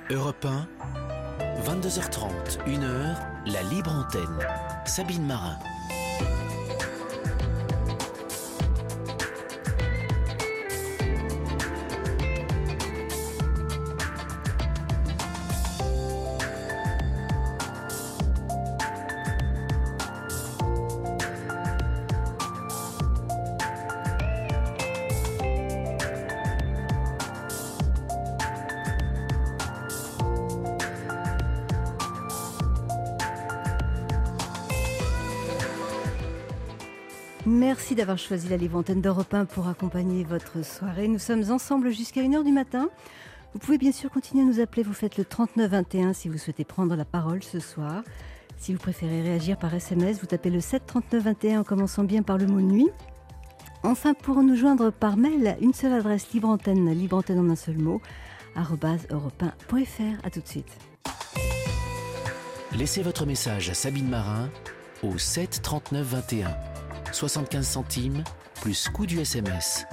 Europe 1, 22h30, 1h, la libre antenne. Sabine Marin. Merci d'avoir choisi la libre antenne d'Europe 1 pour accompagner votre soirée. Nous sommes ensemble jusqu'à 1h du matin. Vous pouvez bien sûr continuer à nous appeler. Vous faites le 3921 si vous souhaitez prendre la parole ce soir. Si vous préférez réagir par SMS, vous tapez le 7 39 21 en commençant bien par le mot nuit. Enfin, pour nous joindre par mail, une seule adresse, libre antenne en un seul mot, @europe1.fr. À tout de suite. Laissez votre message à Sabine Marin au 7 39 21. 75 centimes plus coût du SMS.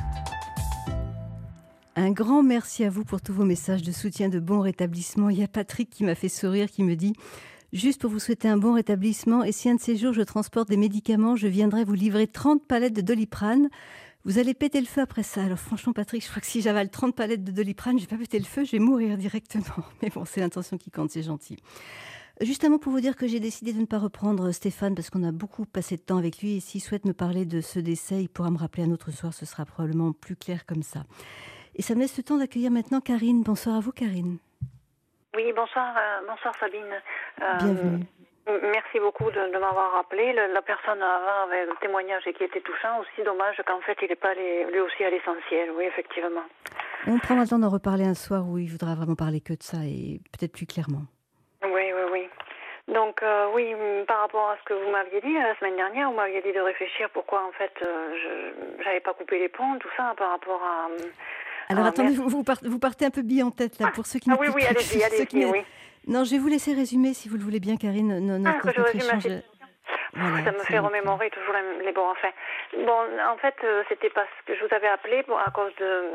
Un grand merci à vous pour tous vos messages de soutien, de bon rétablissement. Il y a Patrick qui m'a fait sourire, qui me dit « Juste pour vous souhaiter un bon rétablissement, et si un de ces jours je transporte des médicaments, je viendrai vous livrer 30 palettes de Doliprane. Vous allez péter le feu après ça. » Alors franchement Patrick, je crois que si j'avale 30 palettes de Doliprane, je vais pas péter le feu, je vais mourir directement. Mais bon, c'est l'intention qui compte, c'est gentil. Justement pour vous dire que j'ai décidé de ne pas reprendre Stéphane parce qu'on a beaucoup passé de temps avec lui et s'il souhaite me parler de ce décès, il pourra me rappeler un autre soir, ce sera probablement plus clair comme ça. Et ça me laisse le temps d'accueillir maintenant Karine. Bonsoir à vous Karine. Oui, bonsoir Sabine. Bienvenue. Merci beaucoup de m'avoir rappelé. La personne avant avait le témoignage qui était touchant, aussi dommage qu'en fait il n'est pas allé lui aussi à l'essentiel, oui effectivement. On prendra le temps d'en reparler un soir où il voudra vraiment parler que de ça et peut-être plus clairement. Oui. Donc oui, par rapport à ce que vous m'aviez dit la semaine dernière, vous m'aviez dit de réfléchir pourquoi en fait je n'avais pas coupé les ponts, tout ça par rapport à... Alors attendez, vous partez un peu bille en tête là pour ceux qui oui, allez-y, oui. Non, je vais vous laisser résumer si vous le voulez bien Karine, notre échange. Voilà, ça me fait remémorer toujours les bons faits. Bon, en fait, c'était parce que je vous avais appelé à cause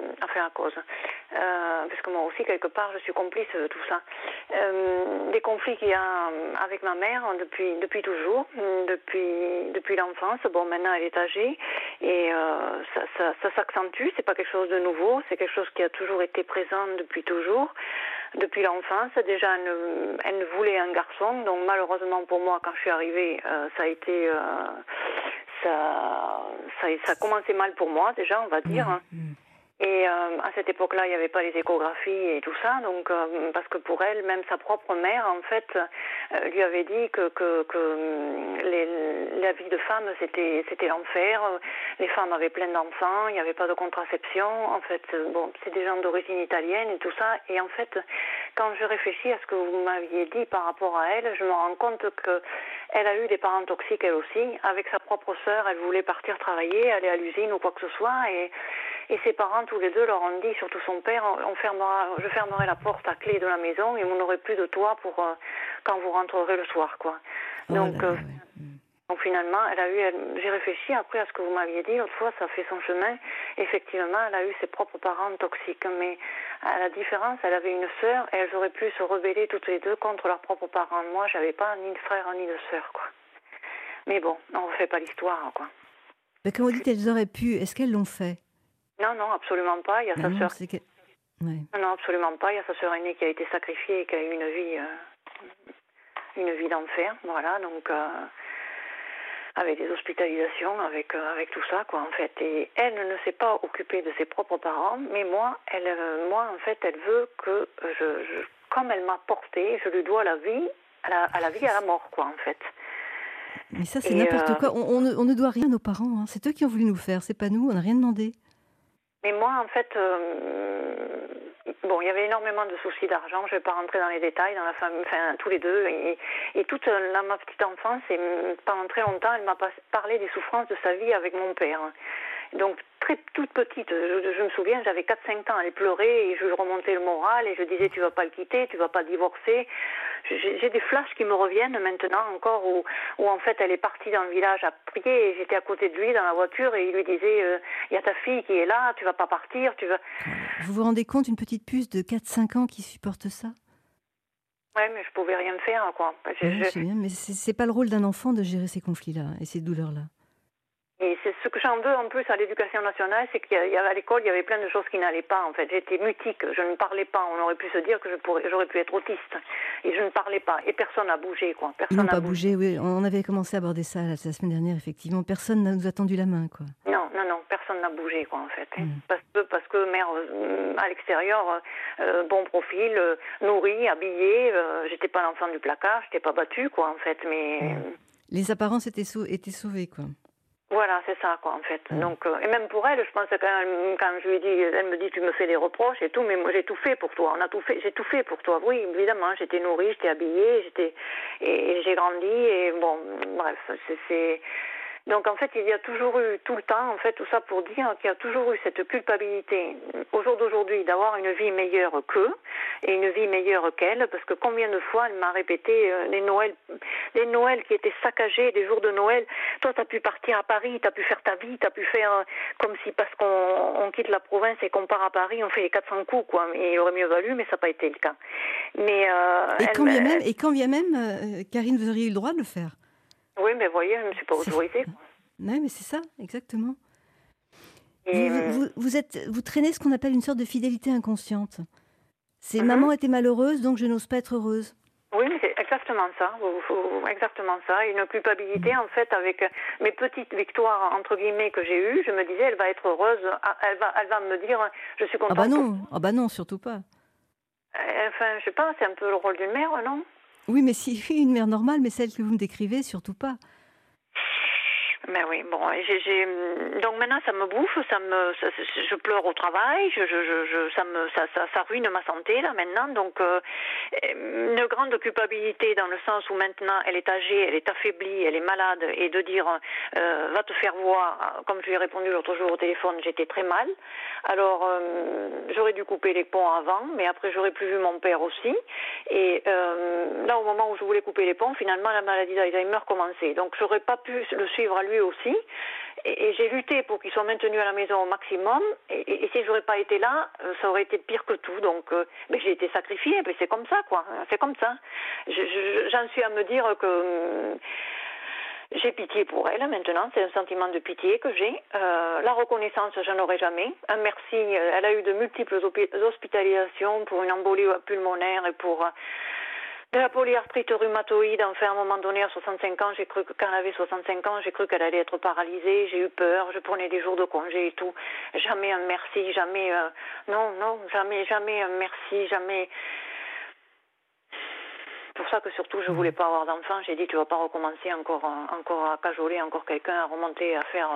parce que moi aussi, quelque part, je suis complice de tout ça. Des conflits qu'il y a avec ma mère depuis toujours, depuis l'enfance. Bon, maintenant, elle est âgée et ça s'accentue. C'est pas quelque chose de nouveau. C'est quelque chose qui a toujours été présent depuis toujours. Depuis l'enfance, déjà, elle voulait un garçon. Donc, malheureusement pour moi, quand je suis arrivée, ça a été... ça a commencé mal pour moi, déjà, on va dire. Et à cette époque-là, il n'y avait pas les échographies et tout ça, donc parce que pour elle, même sa propre mère, en fait, lui avait dit que la vie de femme, c'était l'enfer. Les femmes avaient plein d'enfants, il n'y avait pas de contraception. En fait, bon, c'est des gens d'origine italienne et tout ça. Et en fait, quand je réfléchis à ce que vous m'aviez dit par rapport à elle, je me rends compte que elle a eu des parents toxiques elle aussi. Avec sa propre sœur, elle voulait partir travailler, aller à l'usine ou quoi que ce soit, et ses parents, tous les deux, leur ont dit, surtout son père, je fermerai la porte à clé de la maison et vous n'aurez plus de toit pour quand vous rentrerez le soir, quoi. Donc finalement, j'ai réfléchi après à ce que vous m'aviez dit l'autre fois, ça fait son chemin. Effectivement, elle a eu ses propres parents toxiques, mais à la différence, elle avait une sœur et elles auraient pu se rebeller toutes les deux contre leurs propres parents. Moi, j'avais pas ni de frère ni de sœur, quoi. Mais bon, on ne refait pas l'histoire, quoi. Mais comme vous dites, elles auraient pu, est-ce qu'elles l'ont fait? Non, absolument pas. Il y a sa sœur. Non, absolument pas. Il y a sa sœur aînée qui a été sacrifiée et qui a eu une vie d'enfer. Voilà, donc avec des hospitalisations, avec tout ça, quoi, en fait. Et elle ne s'est pas occupée de ses propres parents, mais moi, en fait, elle veut que comme elle m'a portée, je lui dois la vie, à la vie, à la mort, quoi, en fait. Mais ça, c'est n'importe quoi. On ne doit rien à nos parents. Hein. C'est eux qui ont voulu nous faire, c'est pas nous. On n'a rien demandé. Mais moi, en fait, il y avait énormément de soucis d'argent. Je ne vais pas rentrer dans les détails, dans la famille, enfin, tous les deux. Et toute ma petite enfance, et pendant très longtemps, elle m'a parlé des souffrances de sa vie avec mon père. Donc, toute petite. Je me souviens, j'avais 4-5 ans, elle pleurait et je lui remontais le moral et je disais tu vas pas le quitter, tu vas pas divorcer. J'ai des flashs qui me reviennent maintenant encore où en fait elle est partie dans le village à prier et j'étais à côté de lui dans la voiture et il lui disait il y a ta fille qui est là, tu vas pas partir, tu vas... Vous vous rendez compte, une petite puce de 4-5 ans qui supporte ça? Ouais, mais je pouvais rien faire, quoi. Je sais bien, mais c'est pas le rôle d'un enfant de gérer ces conflits-là et ces douleurs-là. Et c'est ce que j'en veux en plus à l'éducation nationale, c'est qu'à l'école, il y avait plein de choses qui n'allaient pas, en fait. J'étais mutique, je ne parlais pas. On aurait pu se dire que j'aurais pu être autiste. Et je ne parlais pas. Et personne n'a bougé, quoi. Ils Personne n'ont n'a pas bougé, oui. On avait commencé à aborder ça la semaine dernière, effectivement. Personne n'a nous a tendu la main, quoi. Non, personne n'a bougé, quoi, en fait. Parce que mère, à l'extérieur, bon profil, nourrie, habillée, j'étais pas l'enfant du placard, j'étais pas battue, quoi, en fait, mais... Les apparences étaient sauvées, quoi. Voilà, c'est ça, quoi, en fait. Donc, et même pour elle, je pense que quand je lui ai dit, elle me dit, tu me fais des reproches et tout, mais moi, j'ai tout fait pour toi. J'ai tout fait pour toi. Oui, évidemment, j'étais nourrie, j'étais habillée, et j'ai grandi, et bon, bref, c'est... Donc en fait, il y a toujours eu tout le temps, en fait, tout ça pour dire qu'il y a toujours eu cette culpabilité au jour d'aujourd'hui d'avoir une vie meilleure qu'eux et une vie meilleure qu'elle, parce que combien de fois elle m'a répété les Noëls qui étaient saccagés, des jours de Noël. Toi, t'as pu partir à Paris, t'as pu faire ta vie, t'as pu faire comme si parce qu'on quitte la province et qu'on part à Paris, on fait les 400 coups, quoi. Mais il aurait mieux valu, mais ça n'a pas été le cas. Mais quand bien même, Karine, vous auriez eu le droit de le faire. Oui, mais vous voyez, je ne me suis pas autorisée. Oui, mais c'est ça, exactement. Et vous traînez ce qu'on appelle une sorte de fidélité inconsciente. C'est maman était malheureuse, donc je n'ose pas être heureuse. Oui, mais c'est exactement ça. Exactement ça. Une culpabilité, en fait, avec mes petites victoires, entre guillemets, que j'ai eues, je me disais, elle va être heureuse, elle va me dire, je suis contente. Ah bah non, surtout pas. Enfin, je sais pas, c'est un peu le rôle d'une mère, non? Oui, mais si une mère normale, mais celle que vous me décrivez, surtout pas. Mais oui, bon, donc maintenant ça me bouffe, je pleure au travail, ça ruine ma santé là maintenant, donc une grande culpabilité dans le sens où maintenant elle est âgée, elle est affaiblie, elle est malade, et de dire va te faire voir, comme je lui ai répondu l'autre jour au téléphone, j'étais très mal, alors j'aurais dû couper les ponts avant, mais après j'aurais plus vu mon père aussi, et là au moment où je voulais couper les ponts, finalement la maladie d'Alzheimer commençait, donc j'aurais pas pu le suivre à lui aussi, et j'ai lutté pour qu'il soit maintenu à la maison au maximum, et si je n'aurais pas été là, ça aurait été pire que tout, donc mais j'ai été sacrifiée, mais c'est comme ça, quoi, c'est comme ça. J'en suis à me dire que j'ai pitié pour elle maintenant, c'est un sentiment de pitié que j'ai. La reconnaissance, je n'aurai jamais. Un merci, elle a eu de multiples hospitalisations pour une embolie pulmonaire et pour... de la polyarthrite rhumatoïde, enfin, à un moment donné, à 65 ans, j'ai cru que, quand elle avait 65 ans, j'ai cru qu'elle allait être paralysée, j'ai eu peur, je prenais des jours de congé et tout. Jamais un merci, jamais, jamais un merci, jamais. C'est pour ça que surtout, je voulais pas avoir d'enfant, j'ai dit, tu vas pas recommencer encore à cajoler, encore quelqu'un, à remonter, à faire,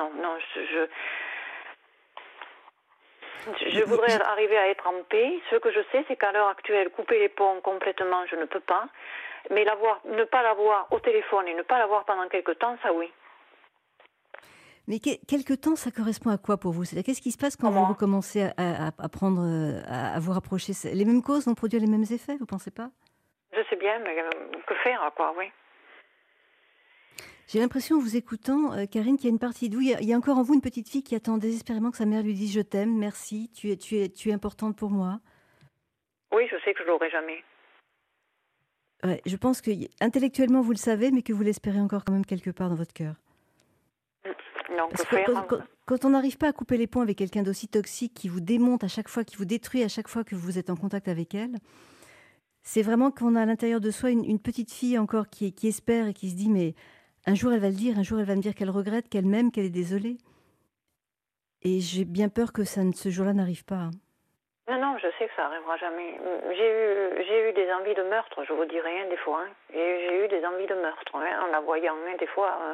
Je voudrais arriver à être en paix. Ce que je sais, c'est qu'à l'heure actuelle, couper les ponts complètement, je ne peux pas. Mais ne pas l'avoir au téléphone et ne pas l'avoir pendant quelque temps, ça oui. Mais quelque temps, ça correspond à quoi pour vous? C'est-à-dire, qu'est-ce qui se passe quand vous recommencez à vous rapprocher? Les mêmes causes vont produire les mêmes effets, vous ne pensez pas? Je sais bien, mais que faire, quoi, oui. J'ai l'impression, en vous écoutant, Karine, qu'il y a une partie de vous, il y a encore en vous une petite fille qui attend désespérément que sa mère lui dise « Je t'aime, merci, tu es importante pour moi ». Oui, je sais que je ne l'aurai jamais. Ouais, je pense que intellectuellement, vous le savez, mais que vous l'espérez encore quand même quelque part dans votre cœur. Donc, quand on n'arrive pas à couper les ponts avec quelqu'un d'aussi toxique, qui vous démonte à chaque fois, qui vous détruit à chaque fois que vous êtes en contact avec elle, c'est vraiment qu'on a à l'intérieur de soi une petite fille encore qui espère et qui se dit « Mais un jour, elle va le dire, un jour, elle va me dire qu'elle regrette, qu'elle m'aime, qu'elle est désolée. » Et j'ai bien peur que ce jour-là n'arrive pas. Hein. Non, je sais que ça n'arrivera jamais. J'ai eu des envies de meurtre, je vous dis rien des fois. Hein. J'ai eu des envies de meurtre, hein, en la voyant, hein, des fois,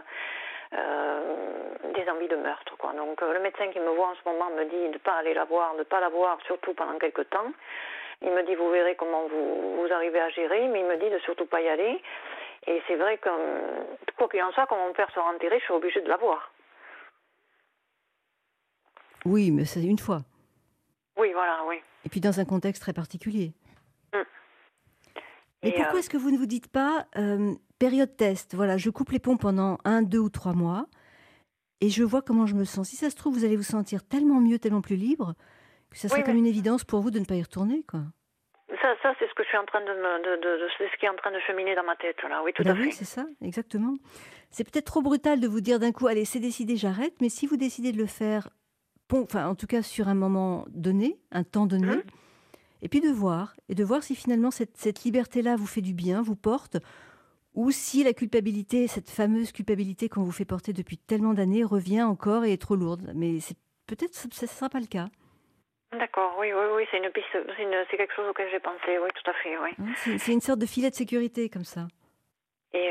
des envies de meurtre. Quoi. Donc le médecin qui me voit en ce moment me dit de ne pas aller la voir, surtout pendant quelque temps. Il me dit, vous verrez comment vous arrivez à gérer, mais il me dit de surtout pas y aller. Et c'est vrai que, quoi qu'il en soit, quand mon père sera enterré, je suis obligée de la voir. Oui, mais c'est une fois. Oui, voilà, oui. Et puis dans un contexte très particulier. Mm. Mais Et pourquoi est-ce que vous ne vous dites pas, période test, voilà, je coupe les ponts pendant 1, 2 ou 3 mois et je vois comment je me sens. Si ça se trouve, vous allez vous sentir tellement mieux, tellement plus libre, que ça sera oui, comme mais une évidence pour vous de ne pas y retourner, quoi. ça c'est ce que je suis en train c'est ce qui est en train de cheminer dans ma tête, là. Oui, tout Ben à oui, fait. c'est ça, exactement. C'est peut-être trop brutal de vous dire d'un coup: «Allez, c'est décidé, j'arrête», mais si vous décidez de le faire, enfin, en tout cas sur un moment donné, un temps Mhm. donné, et puis de voir si finalement cette liberté-là vous fait du bien, vous porte, ou si la culpabilité, cette fameuse culpabilité qu'on vous fait porter depuis tellement d'années revient encore et est trop lourde. Mais c'est peut-être ça ne sera pas le cas, D'accord, oui, oui, oui, c'est une piste, c'est quelque chose auquel j'ai pensé, oui, tout à fait, oui. hein. C'est une sorte de filet de sécurité comme ça. Et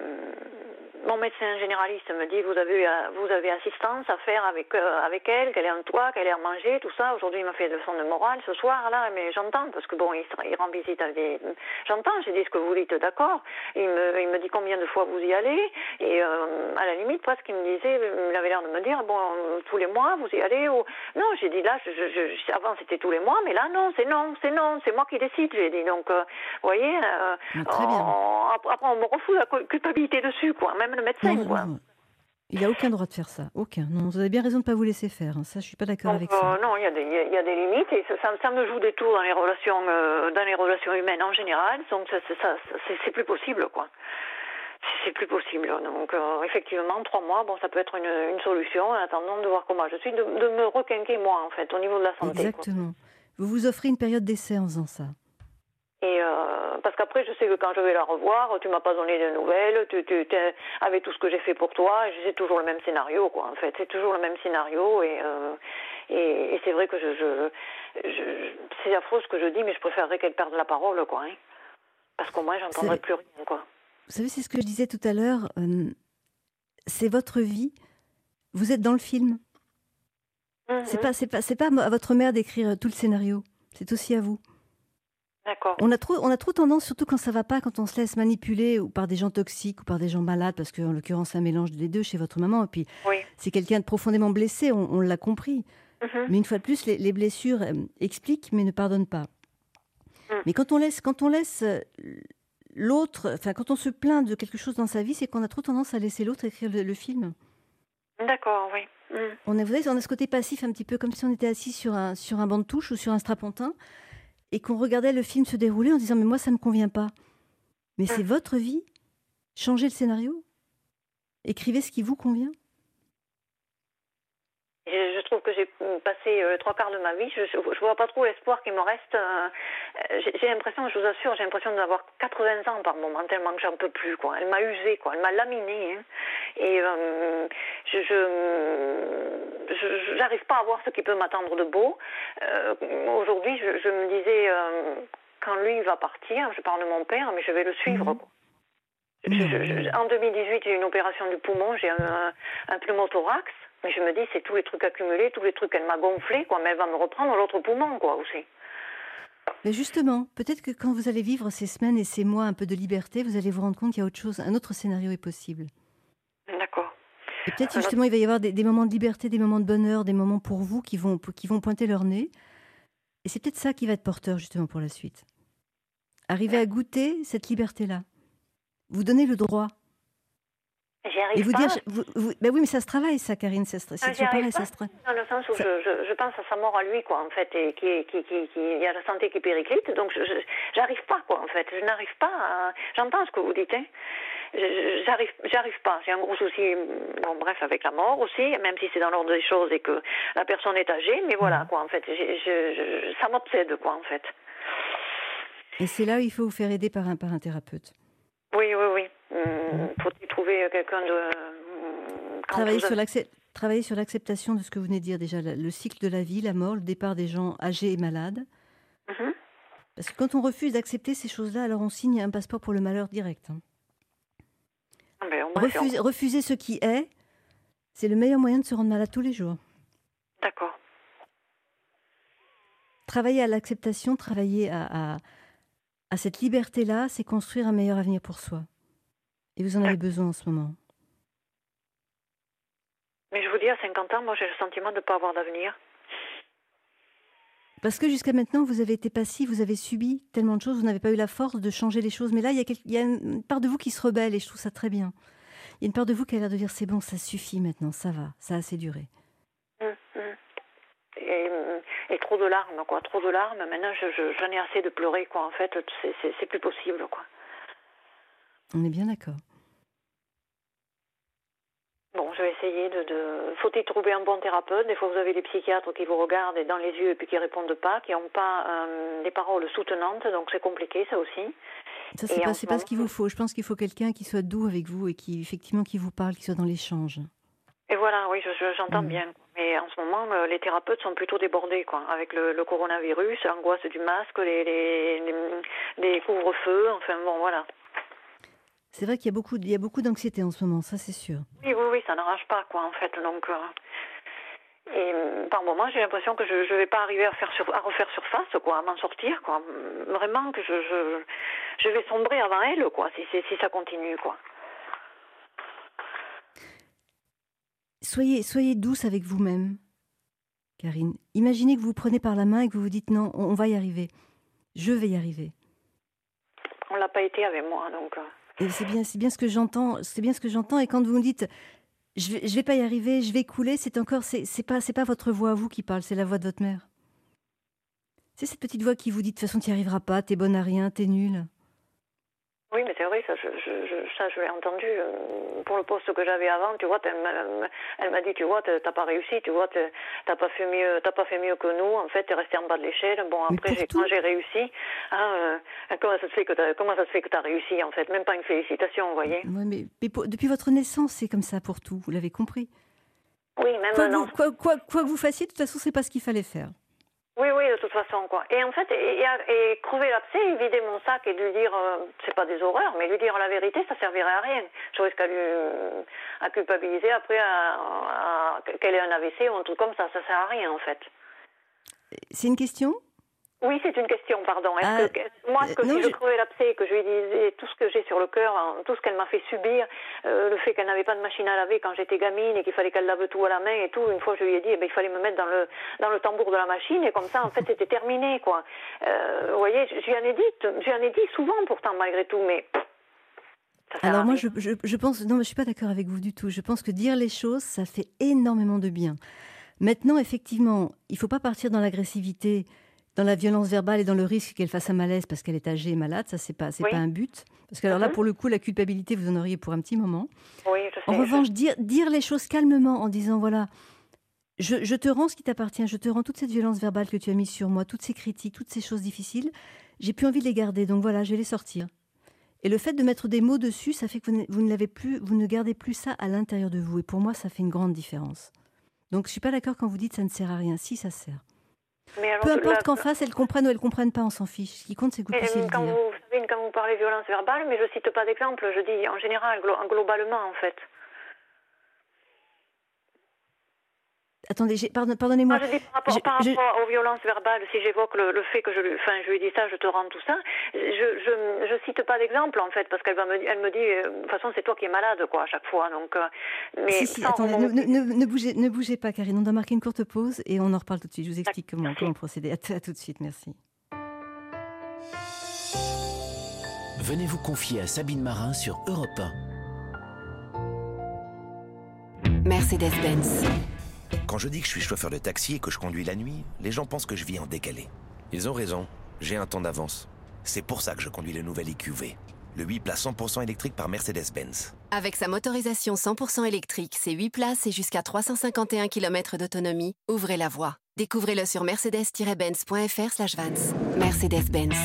mon médecin généraliste me dit vous avez assistance à faire avec elle, qu'elle ait un toit, qu'elle ait à manger, tout ça. Aujourd'hui, il m'a fait des leçons de morale ce soir là, mais j'entends parce que bon, il rend visite à des. J'entends, j'ai dit ce que vous dites, d'accord. Il me dit combien de fois vous y allez et à la limite presque il me disait, il avait l'air de me dire bon tous les mois vous y allez ou non. J'ai dit là, avant c'était tous les mois, mais là non, c'est moi qui décide. J'ai dit donc vous voyez. Ah, très bien. Après, on me refoule la culpabilité dessus, quoi. Même le Non, médecin, quoi. non, il n'a aucun droit de faire ça. Aucun. Non, vous avez bien raison de ne pas vous laisser faire, hein. Ça, je suis pas d'accord Donc, avec ça. non, il y a des limites et ça me joue des tours dans les relations humaines en général. Donc, c'est plus possible, quoi. C'est plus possible. Donc, effectivement, 3 mois, bon, ça peut être une solution en attendant de voir comment je suis, de me requinquer moi, en fait, au niveau de la santé, quoi. Exactement. Vous vous offrez une période d'essai en faisant ça. Et parce qu'après, je sais que quand je vais la revoir, tu m'as pas donné de nouvelles, avec tout ce que j'ai fait pour toi, c'est toujours le même scénario, quoi. En fait, c'est toujours le même scénario, et c'est vrai que c'est affreux ce que je dis, mais je préférerais qu'elle perde la parole, quoi. Hein, parce qu'au moins, j'entendrai C'est- plus rien, quoi. Vous savez, c'est ce que je disais tout à l'heure. C'est votre vie. Vous êtes dans le film. Mhm. C'est pas à votre mère d'écrire tout le scénario. C'est aussi à vous. D'accord. On a trop tendance, surtout quand ça va pas, quand on se laisse manipuler ou par des gens toxiques ou par des gens malades, parce qu'en l'occurrence, c'est un mélange des deux chez votre maman. Et puis, Oui. c'est quelqu'un de profondément blessé, on l'a compris. Mhm. Mais une fois de plus, les blessures expliquent, mais ne pardonnent pas. Mm. Mais quand on laisse l'autre, enfin, quand on se plaint de quelque chose dans sa vie, c'est qu'on a trop tendance à laisser l'autre écrire le film. D'accord, oui. Mm. Vous voyez, on a ce côté passif un petit peu comme si on était assis sur un banc de touche ou sur un strapontin et qu'on regardait le film se dérouler en disant mais moi ça me convient pas. Mais c'est votre vie. Changez le scénario. Écrivez ce qui vous convient. Je trouve que j'ai passé 3 quarts de ma vie. Je vois pas trop l'espoir qui me reste. J'ai l'impression, je vous assure, j'ai l'impression d'avoir 80 ans par moment, tellement que j'en peux plus, quoi. Elle m'a usé, quoi. Elle m'a laminé, hein. Et j'arrive pas à voir ce qui peut m'attendre de beau. Aujourd'hui, je me disais, quand lui va partir, je parle de mon père, mais je vais le suivre, quoi. En 2018, j'ai eu une opération du poumon, j'ai un pneumothorax, mais je me dis, c'est tous les trucs accumulés, tous les trucs qu'elle m'a gonflés, quoi, mais elle va me reprendre l'autre poumon, quoi, aussi. Mais justement, peut-être que quand vous allez vivre ces semaines et ces mois un peu de liberté, vous allez vous rendre compte qu'il y a autre chose, un autre scénario est possible. D'accord. Et peut-être justement, il va y avoir des moments de liberté, des moments de bonheur, des moments pour vous qui vont pointer leur nez. Et c'est peut-être ça qui va être porteur justement pour la suite. Arriver à goûter cette liberté-là. Vous donnez le droit. J'y Et arrive vous pas. dire, ben oui, mais ça se travaille, ça, Karine. C'est toujours pareil, ça se travaille. Dans le sens où je pense à sa mort à lui, quoi, en fait, et il y a la santé qui périclite, donc j'arrive pas, quoi, en fait. Je n'arrive pas à... J'entends ce que vous dites, hein. J'arrive pas. J'ai un gros souci, bon, bref, avec la mort aussi, même si c'est dans l'ordre des choses et que la personne est âgée, mais voilà, quoi, en fait. Ça m'obsède, quoi, en fait. Et c'est là où il faut vous faire aider par un thérapeute. Oui. Faut-il trouver quelqu'un de... Travailler sur l'acceptation de ce que vous venez de dire déjà, le cycle de la vie, la mort, le départ des gens âgés et malades. Mhm. Parce que quand on refuse d'accepter ces choses-là, alors on signe un passeport pour le malheur direct. Hein. Ben, au moins, Refuser ce qui est, c'est le meilleur moyen de se rendre malade tous les jours. D'accord. Travailler à l'acceptation, travailler à cette liberté-là, c'est construire un meilleur avenir pour soi. Et vous en avez besoin en ce moment. Mais je vous dis, à 50 ans, moi, j'ai le sentiment de ne pas avoir d'avenir. Parce que jusqu'à maintenant, vous avez été passif, vous avez subi tellement de choses, vous n'avez pas eu la force de changer les choses. Mais là, il y a une part de vous qui se rebelle et je trouve ça très bien. Il y a une part de vous qui a l'air de dire c'est bon, ça suffit maintenant, ça va, ça a assez duré. Et trop de larmes, quoi. Trop de larmes. Maintenant, j'en ai assez de pleurer, quoi. En fait, c'est plus possible, quoi. On est bien d'accord. Bon, je vais essayer Faut-il trouver un bon thérapeute? Des fois, vous avez des psychiatres qui vous regardent dans les yeux et puis qui répondent pas, qui n'ont pas des paroles soutenantes, donc c'est compliqué, ça aussi. Ça, c'est pas ce qu'il vous faut. Je pense qu'il faut quelqu'un qui soit doux avec vous et qui, effectivement, qui vous parle, qui soit dans l'échange. Et voilà, oui, j'entends bien. Mais en ce moment, les thérapeutes sont plutôt débordés, quoi. Avec le coronavirus, l'angoisse du masque, les couvre-feux, enfin bon, voilà. C'est vrai qu'il y a beaucoup d'anxiété en ce moment, ça c'est sûr. Oui, ça n'arrange pas, quoi, en fait. Donc, et par moment, j'ai l'impression que je ne vais pas arriver à refaire surface, quoi, à m'en sortir, quoi. Vraiment que je vais sombrer avant elle, quoi, si ça continue, quoi. Soyez douce avec vous-même, Karine. Imaginez que vous vous prenez par la main et que vous vous dites non, on va y arriver. Je vais y arriver. On l'a pas été avec moi, donc. Et c'est bien ce que j'entends. C'est bien ce que j'entends. Et quand vous me dites je vais pas y arriver, je vais couler, c'est pas votre voix à vous qui parle, c'est la voix de votre mère. C'est cette petite voix qui vous dit de toute façon tu n'y arriveras pas, t'es bonne à rien, t'es nulle. Oui, mais c'est vrai, ça je l'ai entendu. Pour le poste que j'avais avant, tu vois, elle m'a dit, tu vois, t'as pas réussi, tu vois, t'as pas fait mieux que nous. En fait, t'es resté en bas de l'échelle. Bon, après, quand j'ai réussi, comment ça se fait que t'as réussi, en fait? Même pas une félicitation, vous voyez. Ouais, mais depuis votre naissance, c'est comme ça pour tout. Vous l'avez compris. Oui, même maintenant. Quoi que vous fassiez, de toute façon, c'est pas ce qu'il fallait faire. Oui, de toute façon, quoi. Et en fait, et crever l'abcès, vider mon sac et lui dire, c'est pas des horreurs, mais lui dire la vérité, ça servirait à rien. Je risque à culpabiliser après qu'elle ait un AVC ou un truc comme ça sert à rien, en fait. C'est une question ? Oui, c'est une question, pardon. Si je crevais l'abcès, que je lui disais tout ce que j'ai sur le cœur, tout ce qu'elle m'a fait subir, le fait qu'elle n'avait pas de machine à laver quand j'étais gamine et qu'il fallait qu'elle lave tout à la main et tout, une fois je lui ai dit, il fallait me mettre dans le tambour de la machine et comme ça, en fait, c'était terminé, quoi. Vous voyez, je lui en ai dit souvent pourtant, malgré tout, mais... Alors moi, je pense... Non, mais je suis pas d'accord avec vous du tout. Je pense que dire les choses, ça fait énormément de bien. Maintenant, effectivement, il faut pas partir dans l'agressivité, dans la violence verbale et dans le risque qu'elle fasse un malaise parce qu'elle est âgée et malade, ça c'est pas un but. Parce que alors là, pour le coup, la culpabilité, vous en auriez pour un petit moment. Oui, je sais. En revanche, dire les choses calmement en disant voilà, je te rends ce qui t'appartient, je te rends toute cette violence verbale que tu as mise sur moi, toutes ces critiques, toutes ces choses difficiles, j'ai plus envie de les garder, donc voilà, je vais les sortir. Et le fait de mettre des mots dessus, ça fait que vous ne gardez plus ça à l'intérieur de vous. Et pour moi, ça fait une grande différence. Donc je suis pas d'accord quand vous dites ça ne sert à rien. Si, ça sert. Peu importe qu'en face, elles comprennent ou elles ne comprennent pas, on s'en fiche. Ce qui compte, c'est que vous puissiez le dire. Vous savez, quand vous parlez violence verbale, mais je ne cite pas d'exemple, je dis en général, globalement, en fait. Attendez, pardonnez-moi. Je dis par rapport aux violences verbales, si j'évoque le fait que je lui dis ça, je te rends tout ça, je cite pas d'exemple, en fait, parce qu'elle me dit, de toute façon, c'est toi qui es malade, quoi, à chaque fois. Donc, mais attendez, ne bougez pas, Karine. On doit marquer une courte pause et on en reparle tout de suite. Je vous explique comment procéder. À tout de suite, merci. Venez vous confier à Sabine Marin sur Europe 1. Mercedes-Benz. Quand je dis que je suis chauffeur de taxi et que je conduis la nuit, les gens pensent que je vis en décalé. Ils ont raison, j'ai un temps d'avance. C'est pour ça que je conduis le nouvel EQV, le 8 places 100% électrique par Mercedes-Benz. Avec sa motorisation 100% électrique, ses 8 places et jusqu'à 351 km d'autonomie, ouvrez la voie. Découvrez-le sur mercedes-benz.fr/Vans. Mercedes-Benz.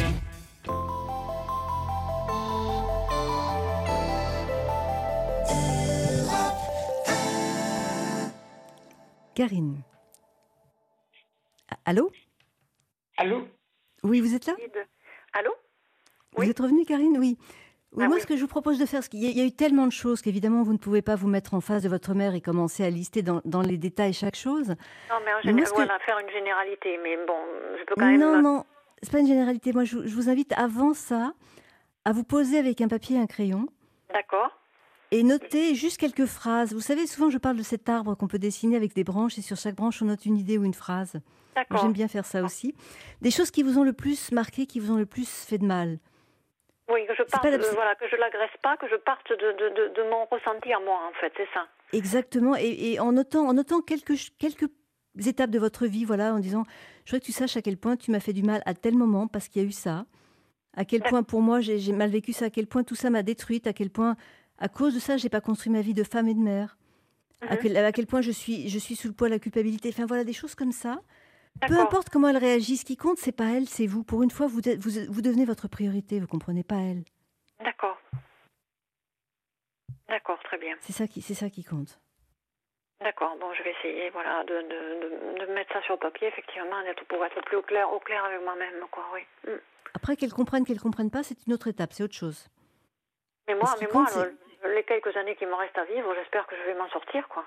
Karine. Allô ? Allô ? Oui, vous êtes là ? Allô ? Vous êtes revenue, Karine ? Oui. Oui. Ce que je vous propose de faire, il y a eu tellement de choses qu'évidemment, vous ne pouvez pas vous mettre en face de votre mère et commencer à lister dans les détails chaque chose. Non, mais en général, faire une généralité. Mais bon, je peux quand même... Non, c'est pas une généralité. Moi, je vous invite, avant ça, à vous poser avec un papier et un crayon. D'accord. Et notez juste quelques phrases. Vous savez, souvent je parle de cet arbre qu'on peut dessiner avec des branches et sur chaque branche on note une idée ou une phrase. D'accord. J'aime bien faire ça aussi. Des choses qui vous ont le plus marqué, qui vous ont le plus fait de mal. Oui, que je parte, voilà, que je l'agresse pas, que je parte de mon ressenti à moi, en fait, c'est ça. Exactement. Et en notant quelques étapes de votre vie, voilà, en disant, je voudrais que tu saches à quel point tu m'as fait du mal à tel moment parce qu'il y a eu ça. À quel point pour moi j'ai mal vécu ça, à quel point tout ça m'a détruite, à quel point à cause de ça j'ai pas construit ma vie de femme et de mère, à quel point je suis sous le poids de la culpabilité. Enfin voilà, des choses comme ça. Peu importe comment elle réagit, ce qui compte c'est pas elle, c'est vous. Pour une fois vous devenez votre priorité, vous comprenez, pas elle. D'accord. D'accord, très bien. C'est ça qui compte. D'accord, bon, je vais essayer, voilà, de mettre ça sur papier, effectivement, pour être plus au clair avec moi-même, quoi, oui. Après, qu'elle comprenne pas, c'est une autre étape, c'est autre chose. Mais moi, les quelques années qui me restent à vivre, j'espère que je vais m'en sortir, quoi.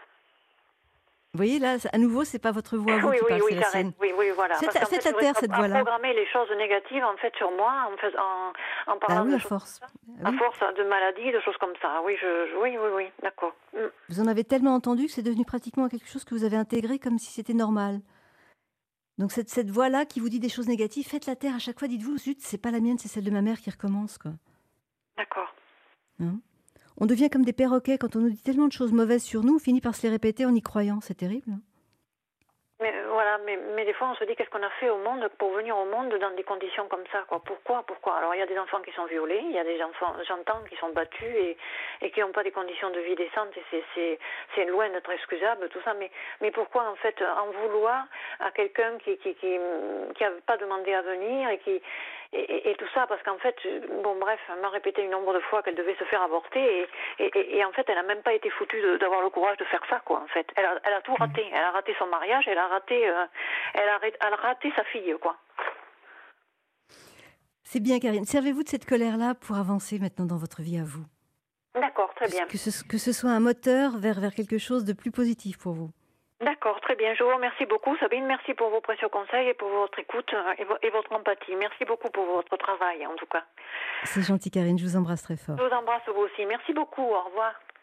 Vous voyez, là, à nouveau, c'est pas votre voix, vous, qui parle, c'est la sienne. Oui, voilà. Faites la taire, cette voix-là. Programmer les choses négatives, en fait, sur moi, en parlant à force. À force de maladies, de choses comme ça. Oui, oui, d'accord. Vous en avez tellement entendu que c'est devenu pratiquement quelque chose que vous avez intégré comme si c'était normal. Donc cette voix-là qui vous dit des choses négatives, faites la taire à chaque fois, dites-vous, zut, c'est pas la mienne, c'est celle de ma mère qui recommence, quoi. D'accord. Hein? On devient comme des perroquets, quand on nous dit tellement de choses mauvaises sur nous, on finit par se les répéter en y croyant, c'est terrible. Hein? Mais voilà, mais des fois on se dit qu'est-ce qu'on a fait au monde pour venir au monde dans des conditions comme ça, quoi. Pourquoi Alors il y a des enfants qui sont violés, il y a des enfants, j'entends, qui sont battus et qui n'ont pas des conditions de vie décentes, et c'est loin d'être excusable tout ça, mais pourquoi en fait en vouloir à quelqu'un qui a pas demandé à venir et tout ça, parce qu'en fait, bon bref, elle m'a répété un nombre de fois qu'elle devait se faire avorter et en fait elle n'a même pas été foutue d'avoir le courage de faire ça, quoi. En fait, elle a tout raté, elle a raté son mariage, elle a raté sa fille, quoi. C'est bien, Karine. Servez-vous de cette colère-là pour avancer maintenant dans votre vie à vous. D'accord, très bien. Que ce soit un moteur vers quelque chose de plus positif pour vous. D'accord, très bien. Je vous remercie beaucoup, Sabine. Merci pour vos précieux conseils et pour votre écoute et votre empathie. Merci beaucoup pour votre travail, en tout cas. C'est gentil, Karine. Je vous embrasse très fort. Je vous embrasse vous aussi. Merci beaucoup. Au revoir.